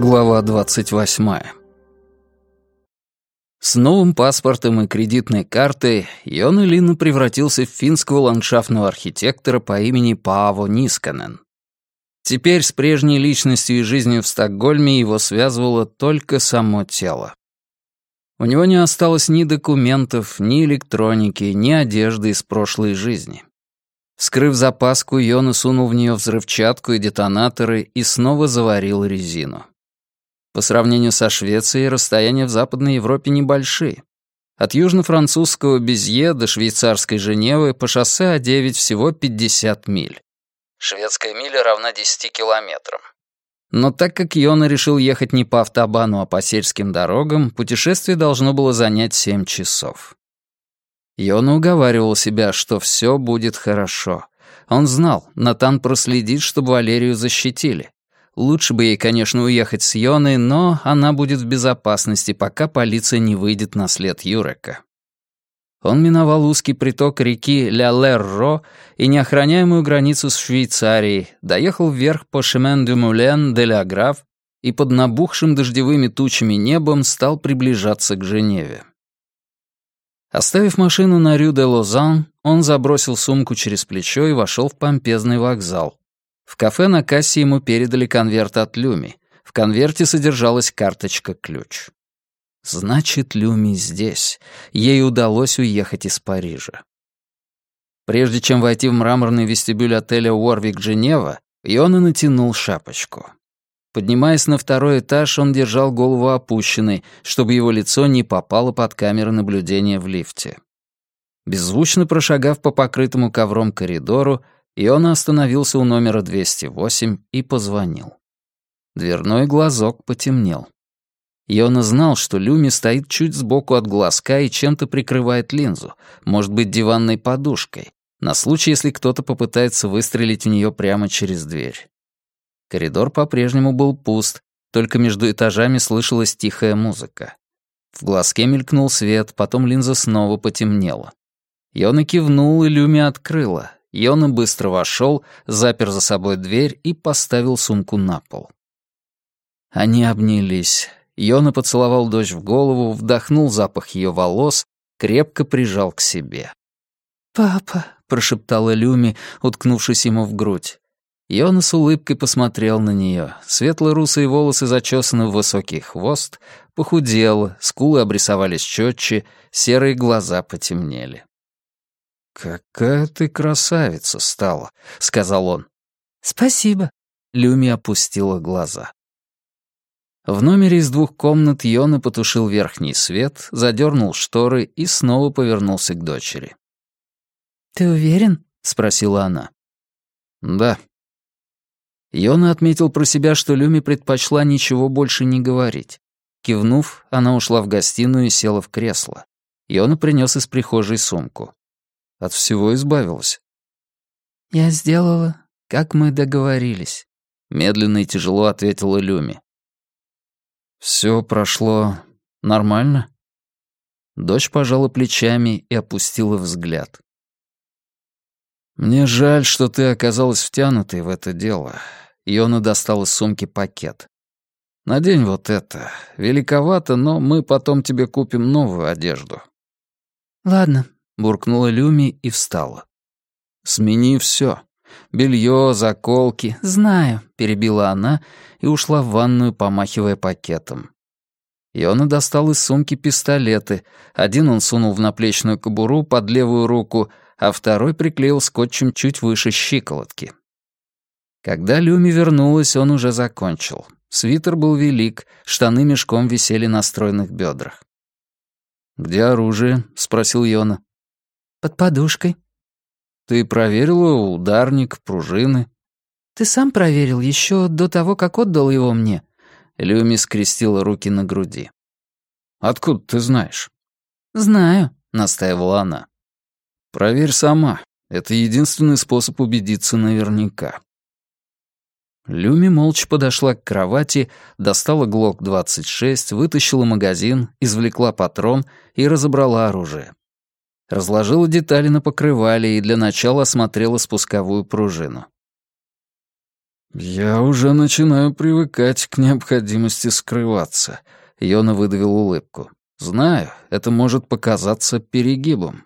Глава 28. С новым паспортом и кредитной картой Йона Линна превратился в финского ландшафтного архитектора по имени Пааво Нисканен. Теперь с прежней личностью и жизнью в Стокгольме его связывало только само тело. У него не осталось ни документов, ни электроники, ни одежды из прошлой жизни. Вскрыв запаску, Йона сунул в нее взрывчатку и детонаторы и снова заварил резину. По сравнению со Швецией, расстояния в Западной Европе небольшие. От южно-французского Безье до швейцарской Женевы по шоссе А9 всего 50 миль. Шведская миля равна 10 километрам. Но так как Йона решил ехать не по автобану, а по сельским дорогам, путешествие должно было занять 7 часов. Йона уговаривал себя, что все будет хорошо. Он знал, Натан проследит, чтобы Валерию защитили. Лучше бы ей, конечно, уехать с Йоной, но она будет в безопасности, пока полиция не выйдет на след Юрека. Он миновал узкий приток реки Ля-Лерро и неохраняемую границу с Швейцарией, доехал вверх по Шемен-дю-Мулен-де-Ля-Граф и под набухшим дождевыми тучами небом стал приближаться к Женеве. Оставив машину на Рю-де-Лозан, он забросил сумку через плечо и вошел в помпезный вокзал. В кафе на кассе ему передали конверт от Люми. В конверте содержалась карточка-ключ. Значит, Люми здесь. Ей удалось уехать из Парижа. Прежде чем войти в мраморный вестибюль отеля «Уорвик Женева», Йона натянул шапочку. Поднимаясь на второй этаж, он держал голову опущенной, чтобы его лицо не попало под камеры наблюдения в лифте. Беззвучно прошагав по покрытому ковром коридору, Йона остановился у номера 208 и позвонил. Дверной глазок потемнел. Йона знал, что Люми стоит чуть сбоку от глазка и чем-то прикрывает линзу, может быть, диванной подушкой, на случай, если кто-то попытается выстрелить в нее прямо через дверь. Коридор по-прежнему был пуст, только между этажами слышалась тихая музыка. В глазке мелькнул свет, потом линза снова потемнела. Йона кивнул, и Люми открыла. Йона быстро вошел, запер за собой дверь и поставил сумку на пол. Они обнялись. Йона поцеловал дочь в голову, вдохнул запах ее волос, крепко прижал к себе. «Папа», — прошептала Люми, уткнувшись ему в грудь. Йона с улыбкой посмотрел на нее. Светло-русые волосы зачесаны в высокий хвост, похудела, скулы обрисовались четче, серые глаза потемнели. «Какая ты красавица стала», — сказал он. «Спасибо». Люми опустила глаза. В номере из 2 комнат Йона потушил верхний свет, задернул шторы и снова повернулся к дочери. «Ты уверен?» — спросила она. «Да». Йона отметил про себя, что Люми предпочла ничего больше не говорить. Кивнув, она ушла в гостиную и села в кресло. Йона принес из прихожей сумку. От всего избавилась. «Я сделала, как мы договорились», — медленно и тяжело ответила Люми. «Все прошло нормально?» Дочь пожала плечами и опустила взгляд. «Мне жаль, что ты оказалась втянутой в это дело». Йона достал из сумки пакет. «Надень вот это. Великовато, но мы потом тебе купим новую одежду». «Ладно», — буркнула Люми и встала. «Смени все. Белье, заколки». «Знаю», — перебила она и ушла в ванную, помахивая пакетом. Йона достал из сумки пистолеты. Один он сунул в наплечную кобуру под левую руку, а второй приклеил скотчем чуть выше щиколотки. Когда Люми вернулась, он уже закончил. Свитер был велик, штаны мешком висели на стройных бедрах. «Где оружие?» — спросил Йона. «Под подушкой». «Ты проверила ударник, пружины?» «Ты сам проверил еще до того, как отдал его мне». Люми скрестила руки на груди. «Откуда ты знаешь?» «Знаю», — настаивала она. «Проверь сама. Это единственный способ убедиться наверняка». Люми молча подошла к кровати, достала ГЛОК-26, вытащила магазин, извлекла патрон и разобрала оружие. Разложила детали на покрывале и для начала осмотрела спусковую пружину. «Я уже начинаю привыкать к необходимости скрываться», — Йона выдавил улыбку. «Знаю, это может показаться перегибом».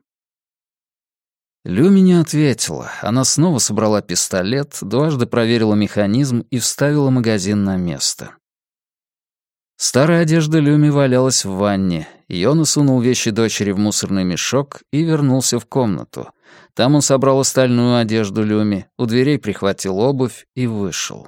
Люми не ответила. Она снова собрала пистолет, дважды проверила механизм и вставила магазин на место. Старая одежда Люми валялась в ванне. Йона сунул вещи дочери в мусорный мешок и вернулся в комнату. Там он собрал остальную одежду Люми, у дверей прихватил обувь и вышел.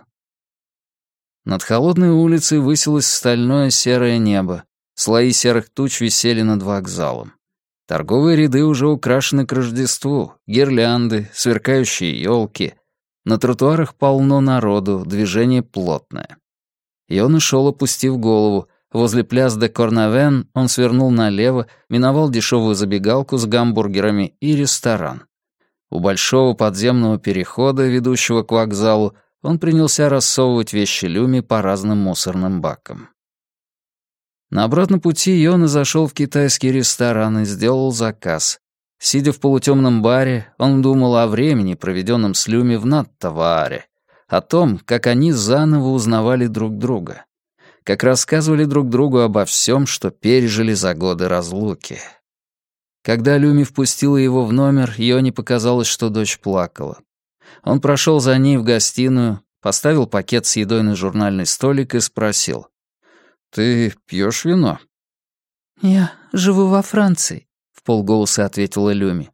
Над холодной улицей высилось стальное серое небо. Слои серых туч висели над вокзалом. Торговые ряды уже украшены к Рождеству, гирлянды, сверкающие елки. На тротуарах полно народу, движение плотное. И он шел, опустив голову. Возле пляс де Корнавен он свернул налево, миновал дешевую забегалку с гамбургерами и ресторан. У большого подземного перехода, ведущего к вокзалу, он принялся рассовывать вещи Люми по разным мусорным бакам. На обратном пути Йона зашел в китайский ресторан и сделал заказ. Сидя в полутемном баре, он думал о времени, проведенном с Люми в Наттавааре, о том, как они заново узнавали друг друга, как рассказывали друг другу обо всем, что пережили за годы разлуки. Когда Люми впустила его в номер, Йоне показалось, что дочь плакала. Он прошел за ней в гостиную, поставил пакет с едой на журнальный столик и спросил: «Ты пьешь вино?» «Я живу во Франции», — вполголоса ответила Люми.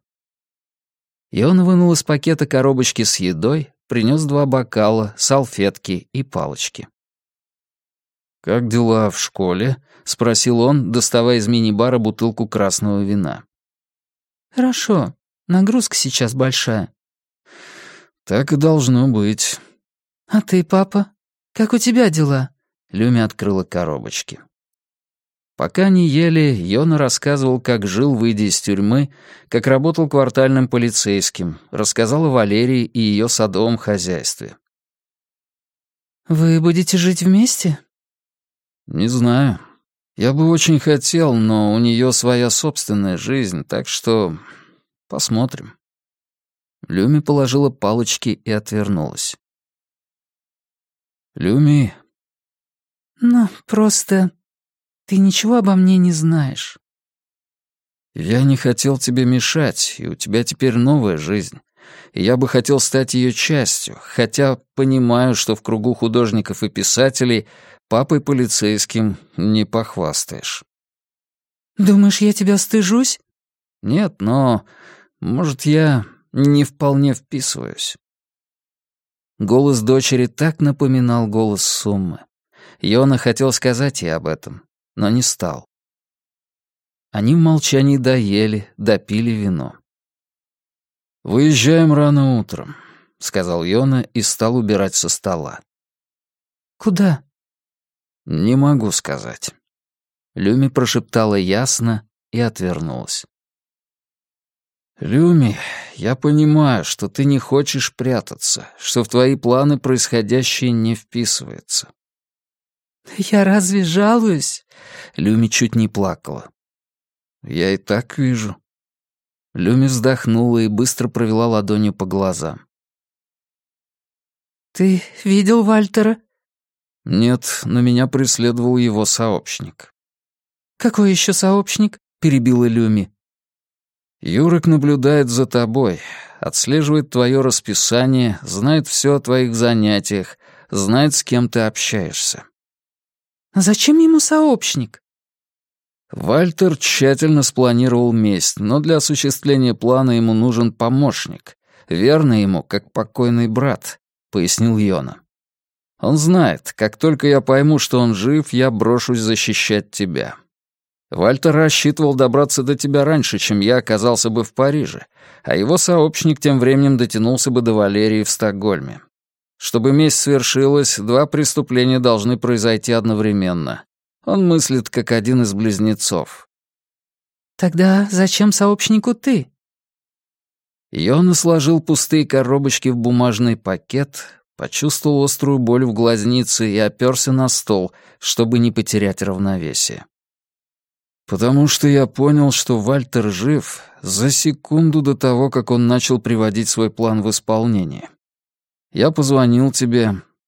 Йона вынул из пакета коробочки с едой, принес 2 бокала, салфетки и палочки. «Как дела в школе?» — спросил он, доставая из мини-бара бутылку красного вина. «Хорошо. Нагрузка сейчас большая». «Так и должно быть». «А ты, папа? Как у тебя дела?» Люми открыла коробочки. Пока они ели, Йона рассказывал, как жил, выйдя из тюрьмы, как работал квартальным полицейским, рассказал о Валерии и ее садовом хозяйстве. «Вы будете жить вместе?» «Не знаю. Я бы очень хотел, но у нее своя собственная жизнь, так что посмотрим». Люми положила палочки и отвернулась. «Люми...» «Ну, просто ты ничего обо мне не знаешь». «Я не хотел тебе мешать, и у тебя теперь новая жизнь. И я бы хотел стать ее частью, хотя понимаю, что в кругу художников и писателей папой полицейским не похвастаешь». «Думаешь, я тебя стыжусь?» «Нет, но, может, я не вполне вписываюсь». Голос дочери так напоминал голос Суммы. Йона хотел сказать ей об этом, но не стал. Они в молчании доели, допили вино. «Выезжаем рано утром», — сказал Йона и стал убирать со стола. «Куда?» «Не могу сказать». Люми прошептала ясно и отвернулась. «Люми, я понимаю, что ты не хочешь прятаться, что в твои планы происходящее не вписывается». «Я разве жалуюсь?» Люми чуть не плакала. «Я и так вижу». Люми вздохнула и быстро провела ладонью по глазам. «Ты видел Вальтера?» «Нет, но меня преследовал его сообщник». «Какой еще сообщник?» — перебила Люми. «Юрик наблюдает за тобой, отслеживает твое расписание, знает все о твоих занятиях, знает, с кем ты общаешься». «А зачем ему сообщник?» Вальтер тщательно спланировал месть, но для осуществления плана ему нужен помощник, верный ему, как покойный брат, пояснил Йона. Он знает, как только я пойму, что он жив, я брошусь защищать тебя. Вальтер рассчитывал добраться до тебя раньше, чем я оказался бы в Париже, а его сообщник тем временем дотянулся бы до Валерии в Стокгольме. Чтобы месть свершилась, 2 преступления должны произойти одновременно. Он мыслит, как один из близнецов. «Тогда зачем сообщнику ты?» Йона сложил пустые коробочки в бумажный пакет, почувствовал острую боль в глазнице и оперся на стол, чтобы не потерять равновесие. «Потому что я понял, что Вальтер жив за секунду до того, как он начал приводить свой план в исполнение. Я позвонил тебе,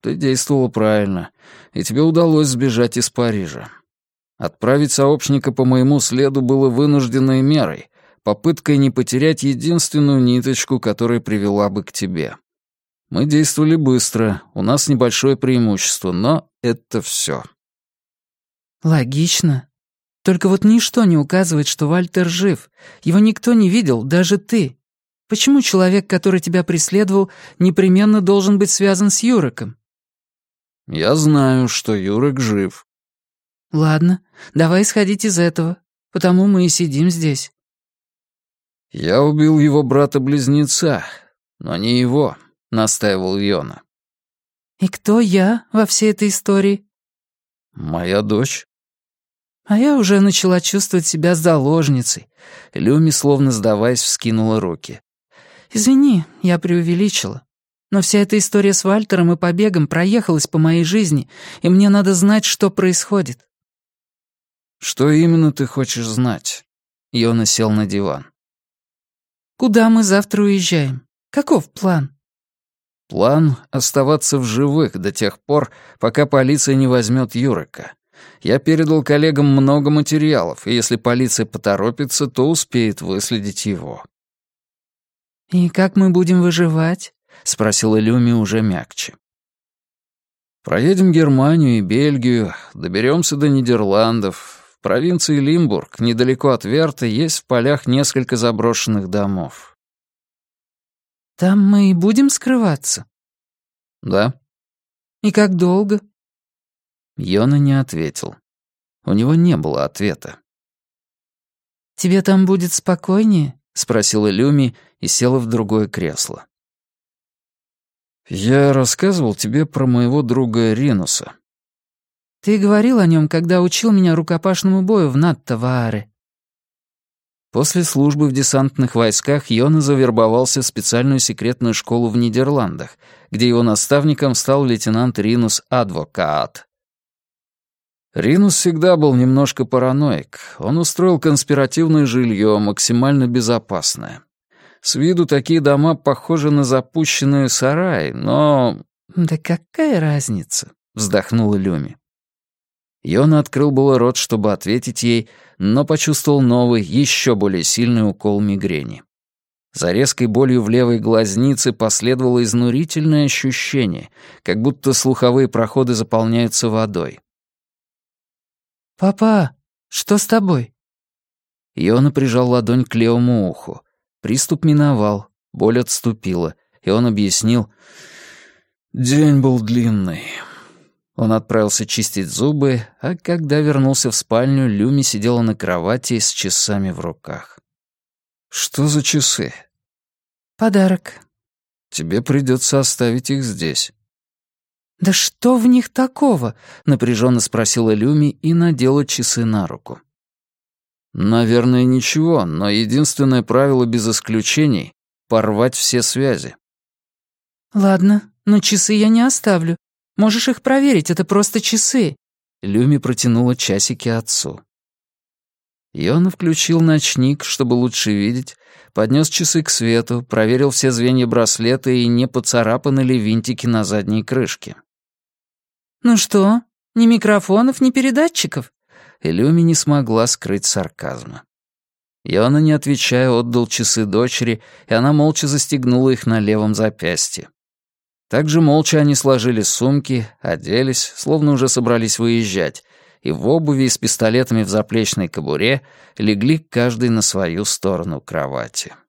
Ты действовала правильно, и тебе удалось сбежать из Парижа. Отправить сообщника по моему следу было вынужденной мерой, попыткой не потерять единственную ниточку, которая привела бы к тебе. Мы действовали быстро, у нас небольшое преимущество, но это все. Логично. Только вот ничто не указывает, что Вальтер жив. Его никто не видел, даже ты. Почему человек, который тебя преследовал, непременно должен быть связан с Юриком? Я знаю, что Юрик жив. Ладно, давай исходить из этого, потому мы и сидим здесь. Я убил его брата-близнеца, но не его, настаивал Йона. И кто я во всей этой истории? Моя дочь. А я уже начала чувствовать себя заложницей. Люми, словно сдаваясь, вскинула руки. Извини, я преувеличила. Но вся эта история с Вальтером и побегом проехалась по моей жизни, и мне надо знать, что происходит. Что именно ты хочешь знать? Йона сел на диван. Куда мы завтра уезжаем? Каков план? План — оставаться в живых до тех пор, пока полиция не возьмет Юрика. Я передал коллегам много материалов, и если полиция поторопится, то успеет выследить его. «И как мы будем выживать?» — спросила Люми уже мягче. «Проедем Германию и Бельгию, доберемся до Нидерландов. В провинции Лимбург, недалеко от Верта, есть в полях несколько заброшенных домов». «Там мы и будем скрываться?» «Да». «И как долго?» Йона не ответил. У него не было ответа. «Тебе там будет спокойнее?» — спросила Люми и села в другое кресло. «Я рассказывал тебе про моего друга Ринуса». «Ты говорил о нем, когда учил меня рукопашному бою в Наттавааре». После службы в десантных войсках Йона завербовался в специальную секретную школу в Нидерландах, где его наставником стал лейтенант Ринус Адвокаат. Ринус всегда был немножко параноик. Он устроил конспиративное жилье, максимально безопасное. С виду такие дома похожи на запущенные сараи, но... «Да какая разница?» — вздохнула Люми. Йона открыл было рот, чтобы ответить ей, но почувствовал новый, еще более сильный укол мигрени. За резкой болью в левой глазнице последовало изнурительное ощущение, как будто слуховые проходы заполняются водой. «Папа, что с тобой?» Йона прижал ладонь к левому уху. Приступ миновал, боль отступила, и он объяснил: «День был длинный». Он отправился чистить зубы, а когда вернулся в спальню, Люми сидела на кровати с часами в руках. «Что за часы?» «Подарок». «Тебе придется оставить их здесь». «Да что в них такого?» — напряженно спросила Люми и надела часы на руку. «Наверное, ничего, но единственное правило без исключений — порвать все связи». «Ладно, но часы я не оставлю. Можешь их проверить, это просто часы». Люми протянула часики отцу. Йона включил ночник, чтобы лучше видеть, поднес часы к свету, проверил все звенья браслета и не поцарапаны ли винтики на задней крышке. «Ну что, ни микрофонов, ни передатчиков?» И Люми не смогла скрыть сарказма. Йона, не отвечая, отдал часы дочери, и она молча застегнула их на левом запястье. Также молча они сложили сумки, оделись, словно уже собрались выезжать, и в обуви и с пистолетами в заплечной кобуре легли каждый на свою сторону кровати.